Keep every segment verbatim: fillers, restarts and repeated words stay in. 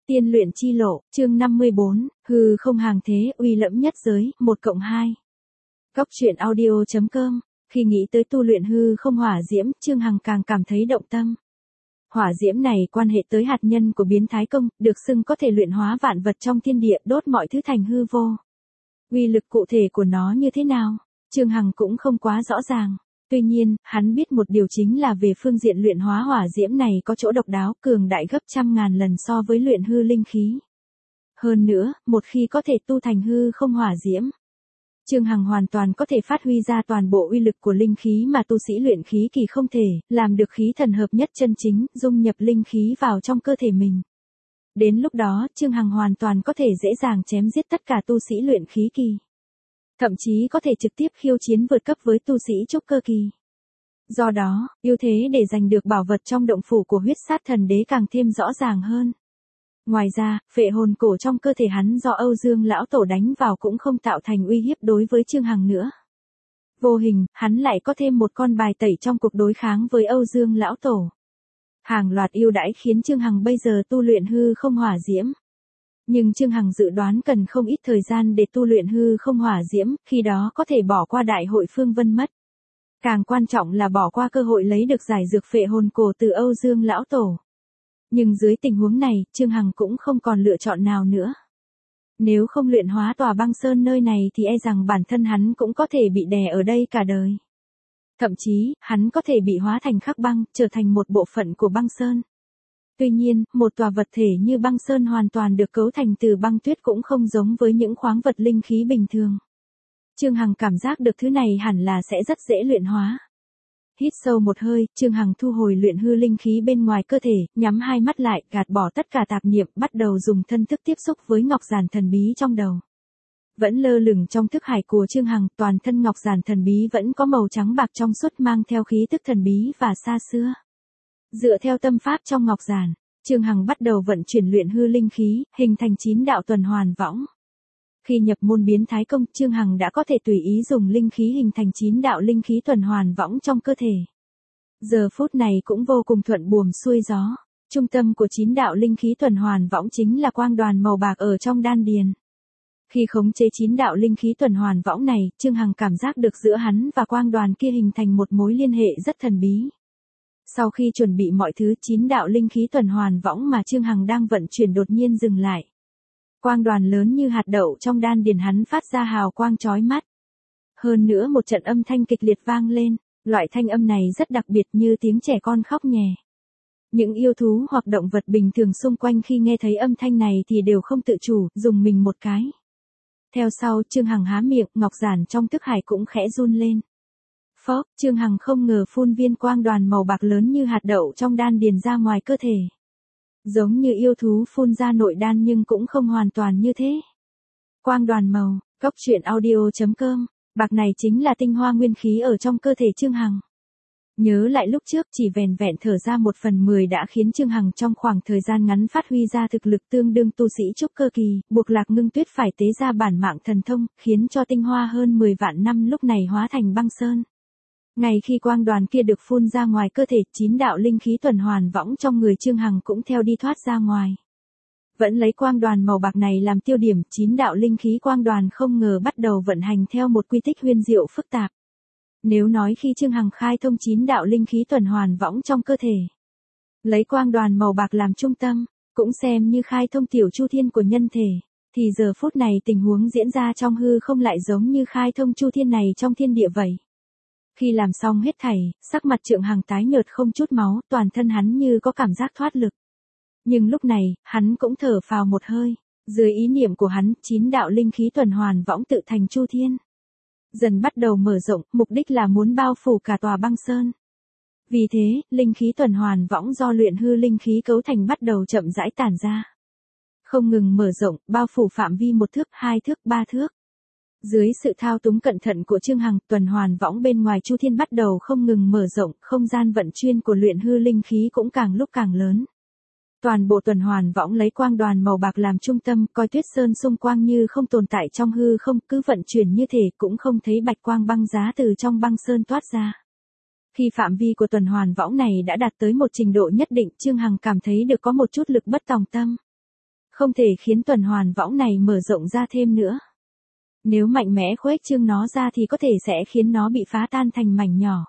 Tiên luyện chi lộ, chương năm mươi bốn, hư không hàng thế, uy lẫm nhất giới, một cộng hai. Góc truyện audio chấm com, khi nghĩ tới tu luyện hư không hỏa diễm, Trương Hằng càng cảm thấy động tâm. Hỏa diễm này quan hệ tới hạt nhân của biến thái công, được xưng có thể luyện hóa vạn vật trong thiên địa, đốt mọi thứ thành hư vô. Uy lực cụ thể của nó như thế nào, Trương Hằng cũng không quá rõ ràng. Tuy nhiên, hắn biết một điều chính là về phương diện luyện hóa hỏa diễm này có chỗ độc đáo, cường đại gấp trăm ngàn lần so với luyện hư linh khí. Hơn nữa, một khi có thể tu thành hư không hỏa diễm, Trương Hằng hoàn toàn có thể phát huy ra toàn bộ uy lực của linh khí mà tu sĩ luyện khí kỳ không thể, làm được khí thần hợp nhất chân chính, dung nhập linh khí vào trong cơ thể mình. Đến lúc đó, Trương Hằng hoàn toàn có thể dễ dàng chém giết tất cả tu sĩ luyện khí kỳ. Thậm chí có thể trực tiếp khiêu chiến vượt cấp với tu sĩ trúc cơ kỳ. Do đó, ưu thế để giành được bảo vật trong động phủ của huyết sát thần đế càng thêm rõ ràng hơn. Ngoài ra, phệ hồn cổ trong cơ thể hắn do Âu Dương lão tổ đánh vào cũng không tạo thành uy hiếp đối với Trương Hằng nữa. Vô hình, hắn lại có thêm một con bài tẩy trong cuộc đối kháng với Âu Dương lão tổ. Hàng loạt ưu đãi khiến Trương Hằng bây giờ tu luyện hư không hỏa diễm. Nhưng Trương Hằng dự đoán cần không ít thời gian để tu luyện hư không hỏa diễm, khi đó có thể bỏ qua đại hội Phương Vân mất. Càng quan trọng là bỏ qua cơ hội lấy được giải dược phệ hồn cổ từ Âu Dương lão tổ. Nhưng dưới tình huống này, Trương Hằng cũng không còn lựa chọn nào nữa. Nếu không luyện hóa tòa băng sơn nơi này thì e rằng bản thân hắn cũng có thể bị đè ở đây cả đời. Thậm chí, hắn có thể bị hóa thành khắc băng, trở thành một bộ phận của băng sơn. Tuy nhiên, một tòa vật thể như băng sơn hoàn toàn được cấu thành từ băng tuyết cũng không giống với những khoáng vật linh khí bình thường. Trương Hằng cảm giác được thứ này hẳn là sẽ rất dễ luyện hóa. Hít sâu một hơi, Trương Hằng thu hồi luyện hư linh khí bên ngoài cơ thể, nhắm hai mắt lại, gạt bỏ tất cả tạp niệm, bắt đầu dùng thân thức tiếp xúc với ngọc giản thần bí trong đầu. Vẫn lơ lửng trong thức hải của Trương Hằng, toàn thân ngọc giản thần bí vẫn có màu trắng bạc trong suốt mang theo khí tức thần bí và xa xưa. Dựa theo tâm pháp trong ngọc giản, Trương Hằng bắt đầu vận chuyển luyện hư linh khí, hình thành chín đạo tuần hoàn võng. Khi nhập môn biến thái công, Trương Hằng đã có thể tùy ý dùng linh khí hình thành chín đạo linh khí tuần hoàn võng trong cơ thể. Giờ phút này cũng vô cùng thuận buồm xuôi gió. Trung tâm của chín đạo linh khí tuần hoàn võng chính là quang đoàn màu bạc ở trong đan điền. Khi khống chế chín đạo linh khí tuần hoàn võng này, Trương Hằng cảm giác được giữa hắn và quang đoàn kia hình thành một mối liên hệ rất thần bí. Sau khi chuẩn bị mọi thứ, chín đạo linh khí tuần hoàn võng mà Trương Hằng đang vận chuyển đột nhiên dừng lại. Quang đoàn lớn như hạt đậu trong đan điền hắn phát ra hào quang chói mắt. Hơn nữa một trận âm thanh kịch liệt vang lên, loại thanh âm này rất đặc biệt như tiếng trẻ con khóc nhè. Những yêu thú hoặc động vật bình thường xung quanh khi nghe thấy âm thanh này thì đều không tự chủ, dùng mình một cái. Theo sau, Trương Hằng há miệng, ngọc giản trong thức hải cũng khẽ run lên. Phốc, Trương Hằng không ngờ phun viên quang đoàn màu bạc lớn như hạt đậu trong đan điền ra ngoài cơ thể. Giống như yêu thú phun ra nội đan nhưng cũng không hoàn toàn như thế. Quang đoàn màu, góc truyện audio chấm com, bạc này chính là tinh hoa nguyên khí ở trong cơ thể Trương Hằng. Nhớ lại lúc trước chỉ vẻn vẹn thở ra một phần mười đã khiến Trương Hằng trong khoảng thời gian ngắn phát huy ra thực lực tương đương tu sĩ trúc cơ kỳ, buộc Lạc Ngưng Tuyết phải tế ra bản mạng thần thông, khiến cho tinh hoa hơn mười vạn năm lúc này hóa thành băng sơn. Ngay khi quang đoàn kia được phun ra ngoài cơ thể, chín đạo linh khí tuần hoàn võng trong người Trương Hằng cũng theo đi thoát ra ngoài. Vẫn lấy quang đoàn màu bạc này làm tiêu điểm, chín đạo linh khí quang đoàn không ngờ bắt đầu vận hành theo một quy tích huyền diệu phức tạp. Nếu nói khi Trương Hằng khai thông chín đạo linh khí tuần hoàn võng trong cơ thể, lấy quang đoàn màu bạc làm trung tâm, cũng xem như khai thông tiểu chu thiên của nhân thể, thì giờ phút này tình huống diễn ra trong hư không lại giống như khai thông chu thiên này trong thiên địa vậy. Khi làm xong hết thảy, sắc mặt Trương Hằng tái nhợt không chút máu, toàn thân hắn như có cảm giác thoát lực. Nhưng lúc này, hắn cũng thở phào một hơi, dưới ý niệm của hắn, chín đạo linh khí tuần hoàn võng tự thành chu thiên. Dần bắt đầu mở rộng, mục đích là muốn bao phủ cả tòa băng sơn. Vì thế, linh khí tuần hoàn võng do luyện hư linh khí cấu thành bắt đầu chậm rãi tản ra. Không ngừng mở rộng, bao phủ phạm vi một thước, hai thước, ba thước. Dưới sự thao túng cẩn thận của Trương Hằng, tuần hoàn võng bên ngoài chu thiên bắt đầu không ngừng mở rộng, không gian vận chuyển của luyện hư linh khí cũng càng lúc càng lớn. Toàn bộ tuần hoàn võng lấy quang đoàn màu bạc làm trung tâm, coi tuyết sơn xung quanh như không tồn tại trong hư không, cứ vận chuyển như thể cũng không thấy bạch quang băng giá từ trong băng sơn toát ra. Khi phạm vi của tuần hoàn võng này đã đạt tới một trình độ nhất định, Trương Hằng cảm thấy được có một chút lực bất tòng tâm. Không thể khiến tuần hoàn võng này mở rộng ra thêm nữa. Nếu mạnh mẽ khuếch trương nó ra thì có thể sẽ khiến nó bị phá tan thành mảnh nhỏ.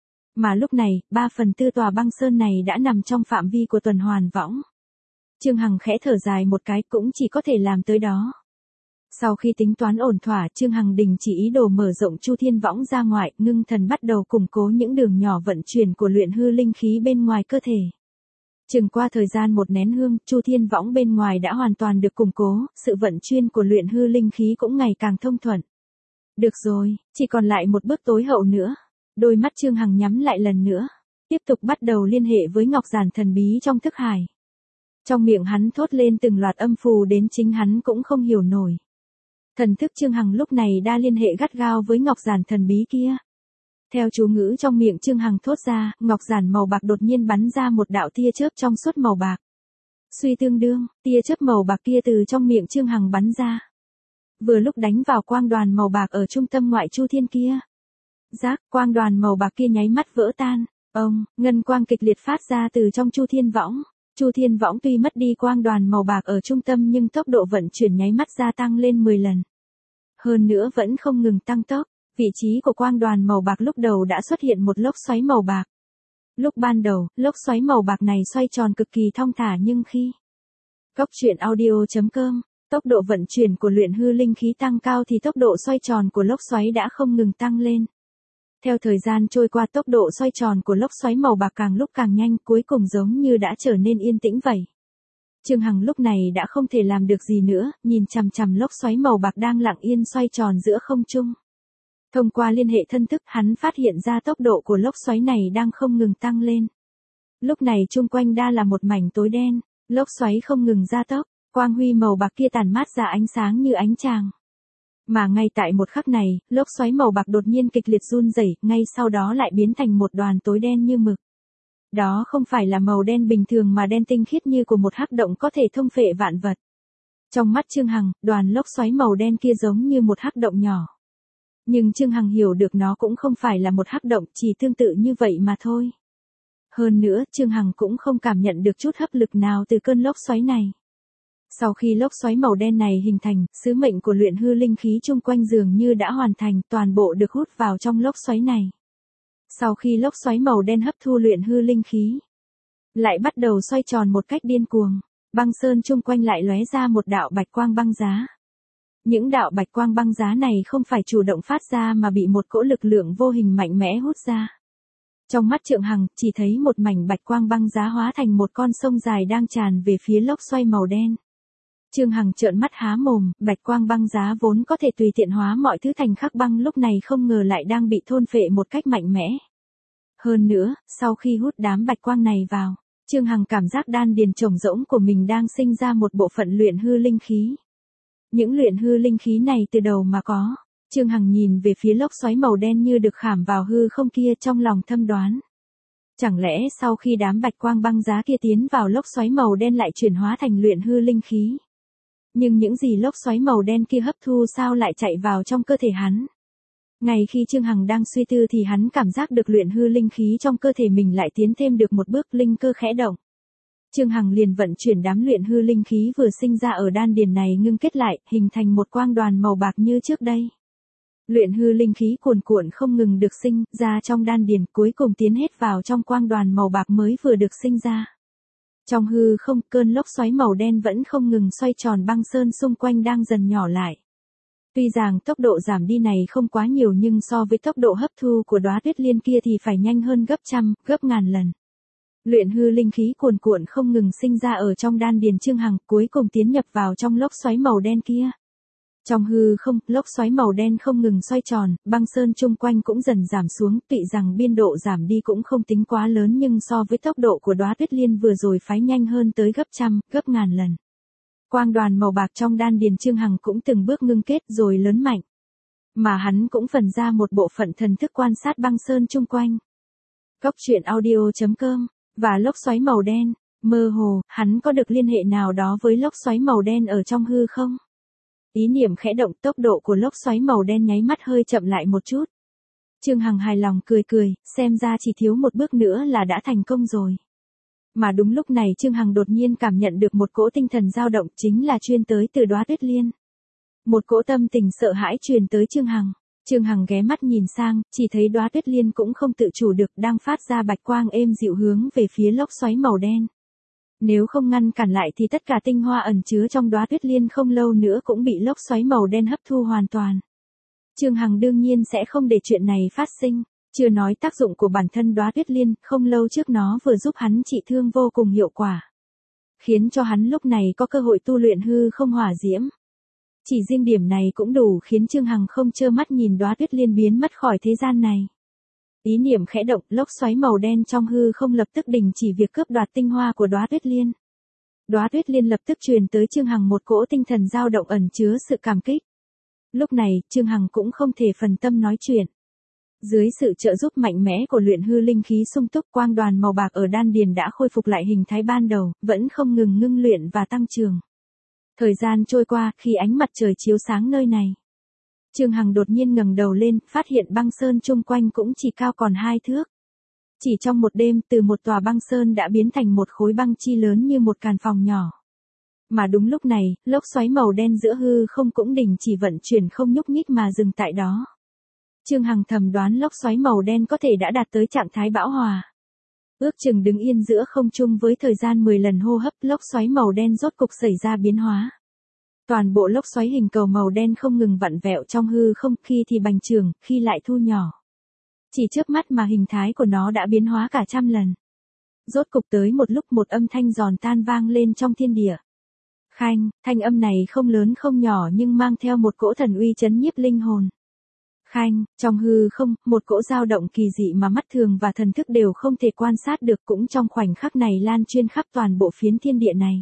Mà lúc này, ba phần tư tòa băng sơn này đã nằm trong phạm vi của tuần hoàn võng. Trương Hằng khẽ thở dài một cái, cũng chỉ có thể làm tới đó. Sau khi tính toán ổn thỏa, Trương Hằng đình chỉ ý đồ mở rộng Chu Thiên Võng ra ngoài, ngưng thần bắt đầu củng cố những đường nhỏ vận chuyển của luyện hư linh khí bên ngoài cơ thể. Chừng qua thời gian một nén hương, Chu Thiên Võng bên ngoài đã hoàn toàn được củng cố, sự vận chuyển của luyện hư linh khí cũng ngày càng thông thuận. Được rồi, chỉ còn lại một bước tối hậu nữa. Đôi mắt Trương Hằng nhắm lại lần nữa, tiếp tục bắt đầu liên hệ với ngọc giản thần bí trong thức hải. Trong miệng hắn thốt lên từng loạt âm phù đến chính hắn cũng không hiểu nổi. Thần thức Trương Hằng lúc này đã liên hệ gắt gao với ngọc giản thần bí kia. Theo chú ngữ trong miệng Trương Hằng thốt ra, ngọc giản màu bạc đột nhiên bắn ra một đạo tia chớp trong suốt màu bạc. Suy tương đương, tia chớp màu bạc kia từ trong miệng Trương Hằng bắn ra. Vừa lúc đánh vào quang đoàn màu bạc ở trung tâm ngoại chu thiên kia. Rác, quang đoàn màu bạc kia nháy mắt vỡ tan. Ông, ngân quang kịch liệt phát ra từ trong Chu Thiên Võng. Chu Thiên Võng tuy mất đi quang đoàn màu bạc ở trung tâm nhưng tốc độ vận chuyển nháy mắt gia tăng lên mười lần. Hơn nữa vẫn không ngừng tăng tốc, vị trí của quang đoàn màu bạc lúc đầu đã xuất hiện một lốc xoáy màu bạc. Lúc ban đầu, lốc xoáy màu bạc này xoay tròn cực kỳ thong thả nhưng khi Cốc truyện audio chấm com, tốc độ vận chuyển của luyện hư linh khí tăng cao thì tốc độ xoay tròn của lốc xoáy đã không ngừng tăng lên. Theo thời gian trôi qua, tốc độ xoay tròn của lốc xoáy màu bạc càng lúc càng nhanh, cuối cùng giống như đã trở nên yên tĩnh vậy. Trương Hằng lúc này đã không thể làm được gì nữa, nhìn chằm chằm lốc xoáy màu bạc đang lặng yên xoay tròn giữa không trung. Thông qua liên hệ thân thức, hắn phát hiện ra tốc độ của lốc xoáy này đang không ngừng tăng lên. Lúc này chung quanh đa là một mảnh tối đen, lốc xoáy không ngừng gia tốc, quang huy màu bạc kia tản mát ra ánh sáng như ánh tràng. Mà ngay tại một khắc này, lốc xoáy màu bạc đột nhiên kịch liệt run rẩy, ngay sau đó lại biến thành một đoàn tối đen như mực. Đó không phải là màu đen bình thường mà đen tinh khiết như của một hắc động có thể thông phệ vạn vật. Trong mắt Trương Hằng, đoàn lốc xoáy màu đen kia giống như một hắc động nhỏ. Nhưng Trương Hằng hiểu được nó cũng không phải là một hắc động, chỉ tương tự như vậy mà thôi. Hơn nữa, Trương Hằng cũng không cảm nhận được chút hấp lực nào từ cơn lốc xoáy này. Sau khi lốc xoáy màu đen này hình thành, sứ mệnh của luyện hư linh khí chung quanh dường như đã hoàn thành, toàn bộ được hút vào trong lốc xoáy này. Sau khi lốc xoáy màu đen hấp thu luyện hư linh khí, lại bắt đầu xoay tròn một cách điên cuồng, băng sơn chung quanh lại lóe ra một đạo bạch quang băng giá. Những đạo bạch quang băng giá này không phải chủ động phát ra mà bị một cỗ lực lượng vô hình mạnh mẽ hút ra. Trong mắt Trượng Hằng, chỉ thấy một mảnh bạch quang băng giá hóa thành một con sông dài đang tràn về phía lốc xoáy màu đen. Trương Hằng trợn mắt há mồm, bạch quang băng giá vốn có thể tùy tiện hóa mọi thứ thành khắc băng lúc này không ngờ lại đang bị thôn phệ một cách mạnh mẽ. Hơn nữa, sau khi hút đám bạch quang này vào, Trương Hằng cảm giác đan điền trống rỗng của mình đang sinh ra một bộ phận luyện hư linh khí. Những luyện hư linh khí này từ đầu mà có. Trương Hằng nhìn về phía lốc xoáy màu đen như được khảm vào hư không kia, trong lòng thâm đoán. Chẳng lẽ sau khi đám bạch quang băng giá kia tiến vào lốc xoáy màu đen lại chuyển hóa thành luyện hư linh khí? Nhưng những gì lốc xoáy màu đen kia hấp thu sao lại chạy vào trong cơ thể hắn? Ngay khi Trương Hằng đang suy tư thì hắn cảm giác được luyện hư linh khí trong cơ thể mình lại tiến thêm được một bước, linh cơ khẽ động. Trương Hằng liền vận chuyển đám luyện hư linh khí vừa sinh ra ở đan điền này ngưng kết lại, hình thành một quang đoàn màu bạc như trước đây. Luyện hư linh khí cuồn cuộn không ngừng được sinh ra trong đan điền, cuối cùng tiến hết vào trong quang đoàn màu bạc mới vừa được sinh ra. Trong hư không, cơn lốc xoáy màu đen vẫn không ngừng xoay tròn, băng sơn xung quanh đang dần nhỏ lại. Tuy rằng tốc độ giảm đi này không quá nhiều nhưng so với tốc độ hấp thu của đóa tuyết liên kia thì phải nhanh hơn gấp trăm, gấp ngàn lần. Luyện hư linh khí cuồn cuộn không ngừng sinh ra ở trong đan điền Trương Hằng, cuối cùng tiến nhập vào trong lốc xoáy màu đen kia. Trong hư không, lốc xoáy màu đen không ngừng xoay tròn, băng sơn chung quanh cũng dần giảm xuống, tuy rằng biên độ giảm đi cũng không tính quá lớn nhưng so với tốc độ của đóa tuyết liên vừa rồi phải nhanh hơn tới gấp trăm, gấp ngàn lần. Quang đoàn màu bạc trong đan điền Trương Hằng cũng từng bước ngưng kết rồi lớn mạnh. Mà hắn cũng phần ra một bộ phận thần thức quan sát băng sơn chung quanh. Cốc truyện audio chấm com, và lốc xoáy màu đen, mơ hồ, hắn có được liên hệ nào đó với lốc xoáy màu đen ở trong hư không? Ý niệm khẽ động, tốc độ của lốc xoáy màu đen nháy mắt hơi chậm lại một chút. Trương Hằng hài lòng cười cười, xem ra chỉ thiếu một bước nữa là đã thành công rồi. Mà đúng lúc này Trương Hằng đột nhiên cảm nhận được một cỗ tinh thần dao động, chính là chuyên tới từ Đóa Tuyết Liên. Một cỗ tâm tình sợ hãi truyền tới Trương Hằng. Trương Hằng ghé mắt nhìn sang, chỉ thấy Đóa Tuyết Liên cũng không tự chủ được đang phát ra bạch quang êm dịu hướng về phía lốc xoáy màu đen. Nếu không ngăn cản lại thì tất cả tinh hoa ẩn chứa trong Đóa Tuyết Liên không lâu nữa cũng bị lốc xoáy màu đen hấp thu hoàn toàn. Trương Hằng đương nhiên sẽ không để chuyện này phát sinh, chưa nói tác dụng của bản thân Đóa Tuyết Liên, không lâu trước nó vừa giúp hắn trị thương vô cùng hiệu quả, khiến cho hắn lúc này có cơ hội tu luyện hư không hỏa diễm. Chỉ riêng điểm này cũng đủ khiến Trương Hằng không trơ mắt nhìn Đóa Tuyết Liên biến mất khỏi thế gian này. Ý niệm khẽ động, lốc xoáy màu đen trong hư không lập tức đình chỉ việc cướp đoạt tinh hoa của Đóa Tuyết Liên. Đóa Tuyết Liên lập tức truyền tới Trương Hằng một cỗ tinh thần dao động ẩn chứa sự cảm kích. Lúc này, Trương Hằng cũng không thể phần tâm nói chuyện. Dưới sự trợ giúp mạnh mẽ của luyện hư linh khí sung túc, quang đoàn màu bạc ở đan điền đã khôi phục lại hình thái ban đầu, vẫn không ngừng ngưng luyện và tăng trưởng. Thời gian trôi qua, khi ánh mặt trời chiếu sáng nơi này, Trương Hằng đột nhiên ngẩng đầu lên, phát hiện băng sơn chung quanh cũng chỉ cao còn hai thước. Chỉ trong một đêm, từ một tòa băng sơn đã biến thành một khối băng chi lớn như một căn phòng nhỏ. Mà đúng lúc này, lốc xoáy màu đen giữa hư không cũng đình chỉ vận chuyển không nhúc nhích mà dừng tại đó. Trương Hằng thầm đoán lốc xoáy màu đen có thể đã đạt tới trạng thái bão hòa. Ước chừng đứng yên giữa không trung với thời gian mười lần hô hấp, lốc xoáy màu đen rốt cục xảy ra biến hóa. Toàn bộ lốc xoáy hình cầu màu đen không ngừng vặn vẹo trong hư không, khi thì bành trướng, khi lại thu nhỏ. Chỉ trước mắt mà hình thái của nó đã biến hóa cả trăm lần. Rốt cục tới một lúc một âm thanh giòn tan vang lên trong thiên địa. Khanh, thanh âm này không lớn không nhỏ nhưng mang theo một cỗ thần uy chấn nhiếp linh hồn. Khanh, trong hư không, một cỗ dao động kỳ dị mà mắt thường và thần thức đều không thể quan sát được cũng trong khoảnh khắc này lan truyền khắp toàn bộ phiến thiên địa này.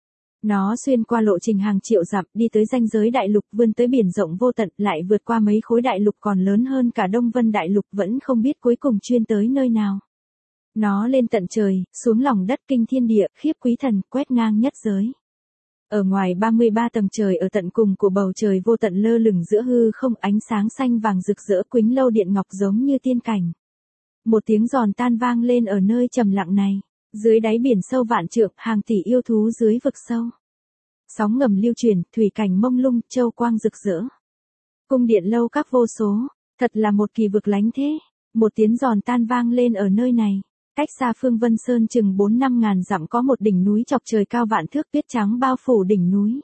Nó xuyên qua lộ trình hàng triệu dặm, đi tới ranh giới đại lục, vươn tới biển rộng vô tận, lại vượt qua mấy khối đại lục còn lớn hơn cả Đông Vân đại lục, vẫn không biết cuối cùng chuyên tới nơi nào. Nó lên tận trời, xuống lòng đất, kinh thiên địa, khiếp quý thần, quét ngang nhất giới. Ở ngoài ba mươi ba tầng trời, ở tận cùng của bầu trời vô tận lơ lửng giữa hư không, ánh sáng xanh vàng rực rỡ quýnh lâu điện ngọc giống như tiên cảnh. Một tiếng giòn tan vang lên ở nơi trầm lặng này. Dưới đáy biển sâu vạn trượng, hàng tỷ yêu thú dưới vực sâu. Sóng ngầm lưu truyền, thủy cảnh mông lung, châu quang rực rỡ. Cung điện lâu các vô số, thật là một kỳ vực lánh thế. Một tiếng giòn tan vang lên ở nơi này. Cách xa Phương Vân Sơn chừng bốn năm ngàn dặm có một đỉnh núi chọc trời cao vạn thước, tuyết trắng bao phủ đỉnh núi.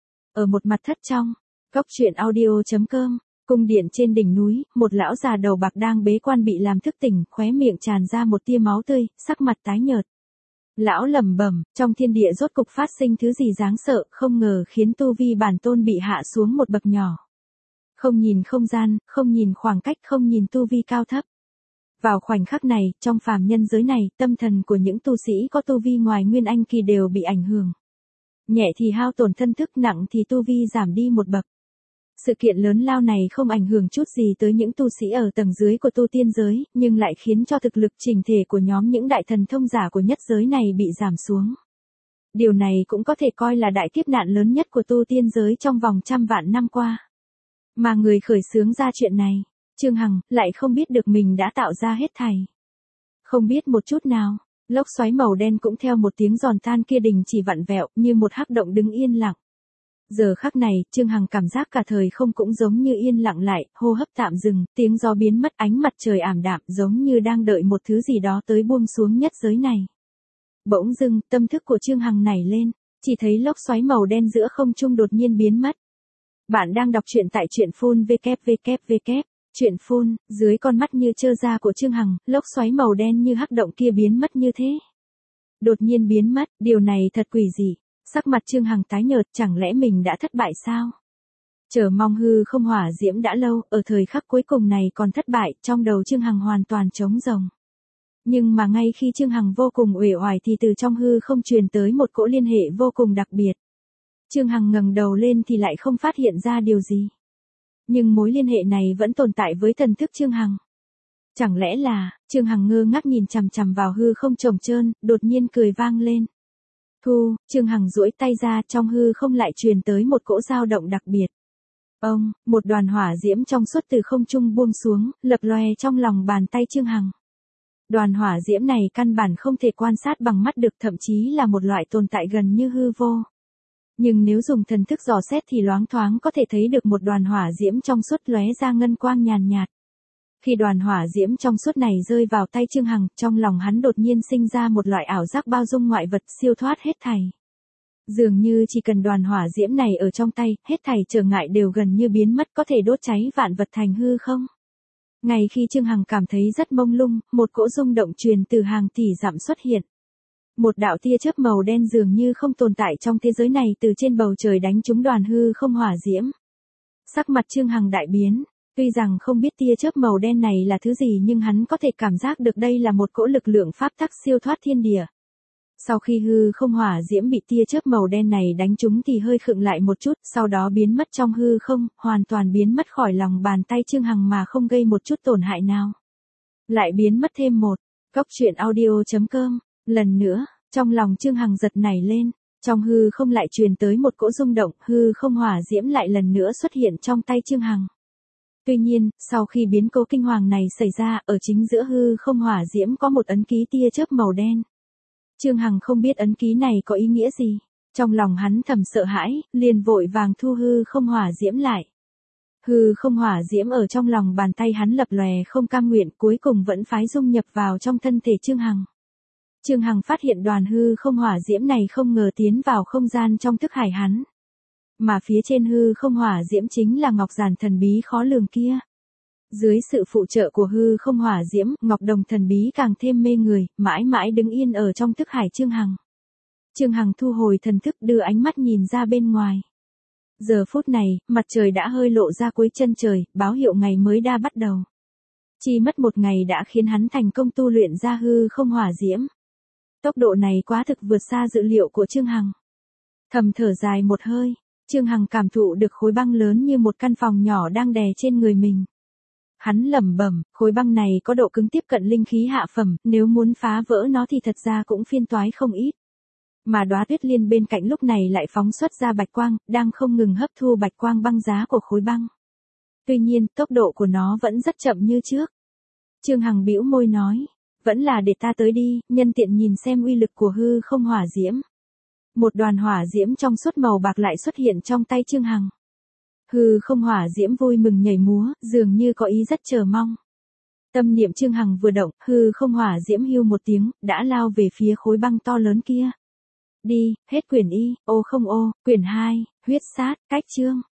Ở một mặt thất trong, Cốc Truyện Audio chấm com, cung điện trên đỉnh núi, một lão già đầu bạc đang bế quan bị làm thức tỉnh, khóe miệng tràn ra một tia máu tươi, sắc mặt tái nhợt. Lão lẩm bẩm, trong thiên địa rốt cục phát sinh thứ gì đáng sợ, không ngờ khiến tu vi bản tôn bị hạ xuống một bậc nhỏ. Không nhìn không gian, không nhìn khoảng cách, không nhìn tu vi cao thấp. Vào khoảnh khắc này, trong phàm nhân giới này, tâm thần của những tu sĩ có tu vi ngoài Nguyên Anh kỳ đều bị ảnh hưởng. Nhẹ thì hao tổn thân thức, nặng thì tu vi giảm đi một bậc. Sự kiện lớn lao này không ảnh hưởng chút gì tới những tu sĩ ở tầng dưới của tu tiên giới, nhưng lại khiến cho thực lực chỉnh thể của nhóm những đại thần thông giả của nhất giới này bị giảm xuống. Điều này cũng có thể coi là đại kiếp nạn lớn nhất của tu tiên giới trong vòng trăm vạn năm qua. Mà người khởi xướng ra chuyện này, Trương Hằng, lại không biết được mình đã tạo ra hết thảy. Không biết một chút nào, lốc xoáy màu đen cũng theo một tiếng giòn tan kia đình chỉ vặn vẹo, như một hắc động đứng yên lặng. Giờ khắc này, Trương Hằng cảm giác cả thời không cũng giống như yên lặng lại, hô hấp tạm dừng, tiếng gió biến mất, ánh mặt trời ảm đạm, giống như đang đợi một thứ gì đó tới buông xuống nhất giới này. Bỗng dưng, tâm thức của Trương Hằng nảy lên, chỉ thấy lốc xoáy màu đen giữa không trung đột nhiên biến mất. Bạn đang đọc truyện tại truyện phun vê vê vê, truyện phun, dưới con mắt như trơ ra của Trương Hằng, lốc xoáy màu đen như hắc động kia biến mất như thế. Đột nhiên biến mất, điều này thật quỷ dị. Sắc mặt Trương Hằng tái nhợt, chẳng lẽ mình đã thất bại sao? Chờ mong hư không hỏa diễm đã lâu, ở thời khắc cuối cùng này còn thất bại, trong đầu Trương Hằng hoàn toàn trống rỗng. Nhưng mà ngay khi Trương Hằng vô cùng uể oải thì từ trong hư không truyền tới một cỗ liên hệ vô cùng đặc biệt. Trương Hằng ngẩng đầu lên thì lại không phát hiện ra điều gì. Nhưng mối liên hệ này vẫn tồn tại với thần thức Trương Hằng. Chẳng lẽ là, Trương Hằng ngơ ngác nhìn chằm chằm vào hư không trống trơn, đột nhiên cười vang lên. Thu, Trương Hằng duỗi tay ra, trong hư không lại truyền tới một cỗ dao động đặc biệt. Ông, một đoàn hỏa diễm trong suốt từ không trung buông xuống, lập lòe trong lòng bàn tay Trương Hằng. Đoàn hỏa diễm này căn bản không thể quan sát bằng mắt được, thậm chí là một loại tồn tại gần như hư vô. Nhưng nếu dùng thần thức dò xét thì loáng thoáng có thể thấy được một đoàn hỏa diễm trong suốt lóe ra ngân quang nhàn nhạt. Khi đoàn hỏa diễm trong suốt này rơi vào tay Trương Hằng, trong lòng hắn đột nhiên sinh ra một loại ảo giác bao dung ngoại vật, siêu thoát hết thảy. Dường như chỉ cần đoàn hỏa diễm này ở trong tay, hết thảy trở ngại đều gần như biến mất, có thể đốt cháy vạn vật thành hư không. Ngay khi Trương Hằng cảm thấy rất mông lung, một cỗ rung động truyền từ hàng tỷ dặm xuất hiện. Một đạo tia chớp màu đen dường như không tồn tại trong thế giới này từ trên bầu trời đánh trúng đoàn hư không hỏa diễm. Sắc mặt Trương Hằng đại biến, tuy rằng không biết tia chớp màu đen này là thứ gì nhưng hắn có thể cảm giác được đây là một cỗ lực lượng pháp tắc siêu thoát thiên địa. Sau khi hư không hỏa diễm bị tia chớp màu đen này đánh trúng thì hơi khựng lại một chút, sau đó biến mất trong hư không, hoàn toàn biến mất khỏi lòng bàn tay Trương Hằng mà không gây một chút tổn hại nào. Lại biến mất thêm một, Cốc Truyện Audio chấm com, lần nữa, trong lòng Trương Hằng giật nảy lên, trong hư không lại truyền tới một cỗ rung động, hư không hỏa diễm lại lần nữa xuất hiện trong tay Trương Hằng. Tuy nhiên, sau khi biến cố kinh hoàng này xảy ra, ở chính giữa hư không hỏa diễm có một ấn ký tia chớp màu đen. Trương Hằng không biết ấn ký này có ý nghĩa gì, trong lòng hắn thầm sợ hãi, liền vội vàng thu hư không hỏa diễm lại. Hư không hỏa diễm ở trong lòng bàn tay hắn lập lòe không cam nguyện, cuối cùng vẫn phái dung nhập vào trong thân thể Trương Hằng. Trương Hằng phát hiện đoàn hư không hỏa diễm này không ngờ tiến vào không gian trong thức hải hắn. Mà phía trên hư không hỏa diễm chính là ngọc giản thần bí khó lường kia. Dưới sự phụ trợ của hư không hỏa diễm, ngọc đồng thần bí càng thêm mê người, mãi mãi đứng yên ở trong thức hải Trương Hằng. Trương Hằng thu hồi thần thức, đưa ánh mắt nhìn ra bên ngoài. Giờ phút này, mặt trời đã hơi lộ ra cuối chân trời, báo hiệu ngày mới đã bắt đầu. Chỉ mất một ngày đã khiến hắn thành công tu luyện ra hư không hỏa diễm. Tốc độ này quá thực vượt xa dự liệu của Trương Hằng. Thầm thở dài một hơi, Trương Hằng cảm thụ được khối băng lớn như một căn phòng nhỏ đang đè trên người mình. Hắn lẩm bẩm, khối băng này có độ cứng tiếp cận linh khí hạ phẩm, nếu muốn phá vỡ nó thì thật ra cũng phiền toái không ít. Mà đóa tuyết liên bên cạnh lúc này lại phóng xuất ra bạch quang, đang không ngừng hấp thu bạch quang băng giá của khối băng. Tuy nhiên, tốc độ của nó vẫn rất chậm như trước. Trương Hằng bĩu môi nói, vẫn là để ta tới đi, nhân tiện nhìn xem uy lực của hư không hỏa diễm. Một đoàn hỏa diễm trong suốt màu bạc lại xuất hiện trong tay Trương Hằng. Hư không hỏa diễm vui mừng nhảy múa, dường như có ý rất chờ mong. Tâm niệm Trương Hằng vừa động, hư không hỏa diễm hưu một tiếng, đã lao về phía khối băng to lớn kia. Đi, hết quyển y, ô không ô, quyển hai, huyết sát, cách chương.